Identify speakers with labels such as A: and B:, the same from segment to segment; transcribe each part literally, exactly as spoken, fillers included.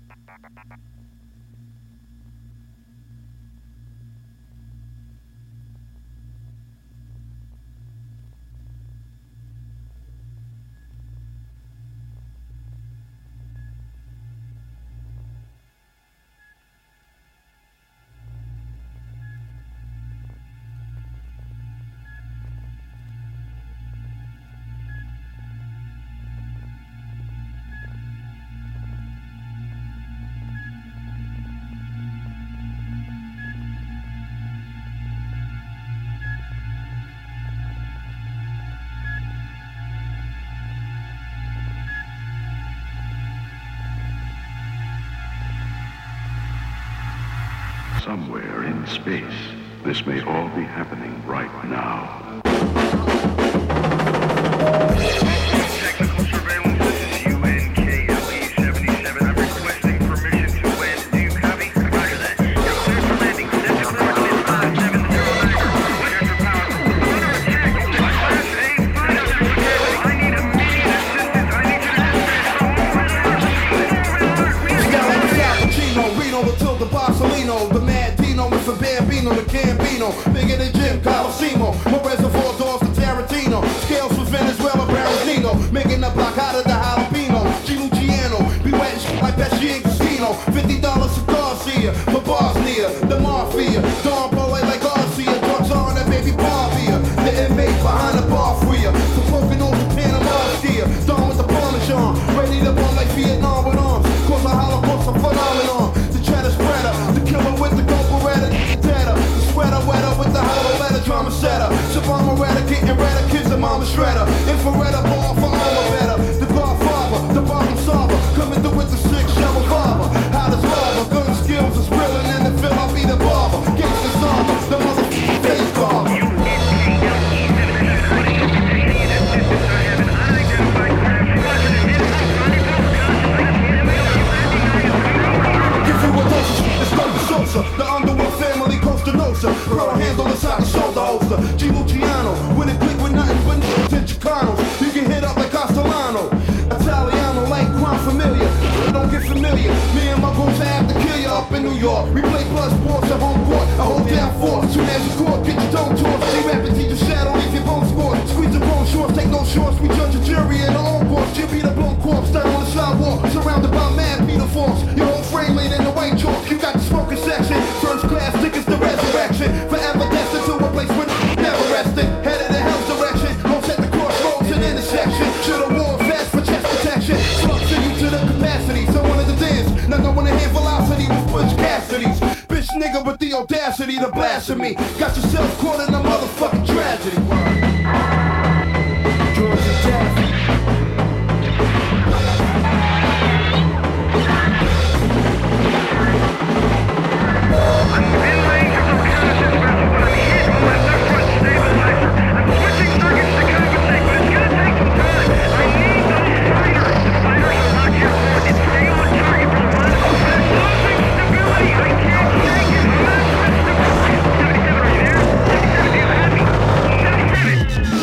A: Somewhere in space, this may all be happening right now. Technical surveillance, this is U N K L E seventy-seven. I'm requesting permission to land. Do you copy? Roger that. You're clear for landing. Set to clear limit five seven zero nine. Check your power. Under attack. Class A fighter. I need immediate assistance. I need you to
B: Reno, Matilda, Barcelino, the Mad Dino, Mister Bambino, the Gambino, bigger than Jim Colosimo, more reservoir doors to Tarantino, scales for Venezuela, Barantino, making the block out of the jalapeno, G. Luciano, be wet like Pesci and Casino, fifty dollars cigars here, for Bosnia, the Mafia, Don Boy like Garcia, drugs on that baby Barbia, the inmate behind the bar for you, for poking over Panama here, Don with the Parmesan, ready to burn like Vietnam with arms, cause a Holocaust a phenomenon. The killer with the gold beretta, deader. The sweater wetter with the hollow letter, drama setter. Shabama redder, getting redder, kids and mama shredder. Infrared ball for armor better. The godfather, the problem solver, coming through with the six shell revolver. How does lava, gun skills is reeling in the fill, I'll be the barber. Gangsta song, the motherfucking face barber. The underworld family, Costa Nostra, pro handle inside the shoulder holster. G. Luciano, with a click with nothing but n***s and Chicanos. You can hit up like Castellano, Italiano, like crime familiar. Don't get familiar. Me and my goons have to kill you up in New York. We play blood sports at home court. I hold down fort. Soon as you court, get your dome torch. G-Rap and teach your shadow, leave your bone score. Squeeze your bone shorts, take no shorts. We judge a jury in our own court. Jimmy the blown corpse down on the sidewalk, surrounded by mad Peter Force. Your whole frame laid in the white chalk. You got the smoking section. First class tickets to resurrection. Forever destined to a place where never resting. Headed in hell's direction. Most at the crossroads and intersection. Should've worn vest for chest protection. Slugs you to the capacity. So one of the dance. Not knowing the hand velocity with Butch Cassidy's. Bitch nigga with the audacity to blasphemy. Got yourself caught in a motherfucking tragedy. Georgia Daffy. I'm in range of the reconnaissance vessel, but I'm hit on my left front stabilizer. I'm switching circuits to compensate, but it's gonna take some time. I need those fighters. The fighters are not your coordinates. Stay on target for the run. There's losing stability. I can't take it. I'm not switch stability. seventy-seven, are you there? seventy-seven, do you have me? seventy-seven.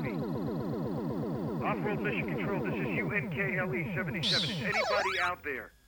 C: Off-road mission control, this is U N K L E seventy-seven. Is anybody out there?